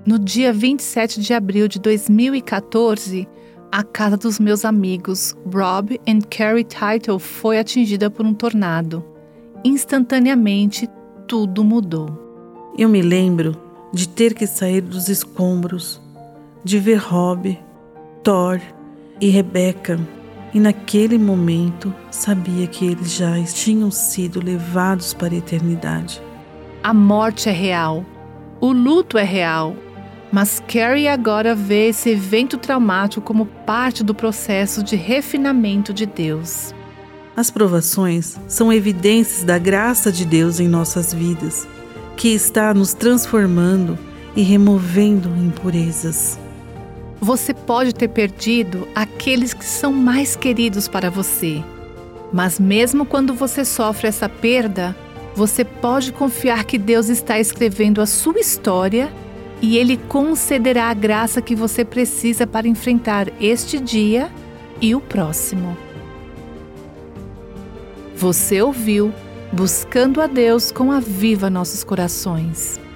No dia 27 de abril de 2014, a casa dos meus amigos Rob e Carrie Title foi atingida por um tornado. Instantaneamente, tudo mudou. Eu me lembro de ter que sair dos escombros, de ver Rob, Thor e Rebecca, e naquele momento sabia que eles já tinham sido levados para a eternidade. A morte é real, o luto é real, mas Carrie agora vê esse evento traumático como parte do processo de refinamento de Deus. As provações são evidências da graça de Deus em nossas vidas, que está nos transformando e removendo impurezas. Você pode ter perdido aqueles que são mais queridos para você, mas mesmo quando você sofre essa perda, você pode confiar que Deus está escrevendo a sua história e Ele concederá a graça que você precisa para enfrentar este dia e o próximo. Você ouviu Buscando a Deus com Aviva Nossos Corações.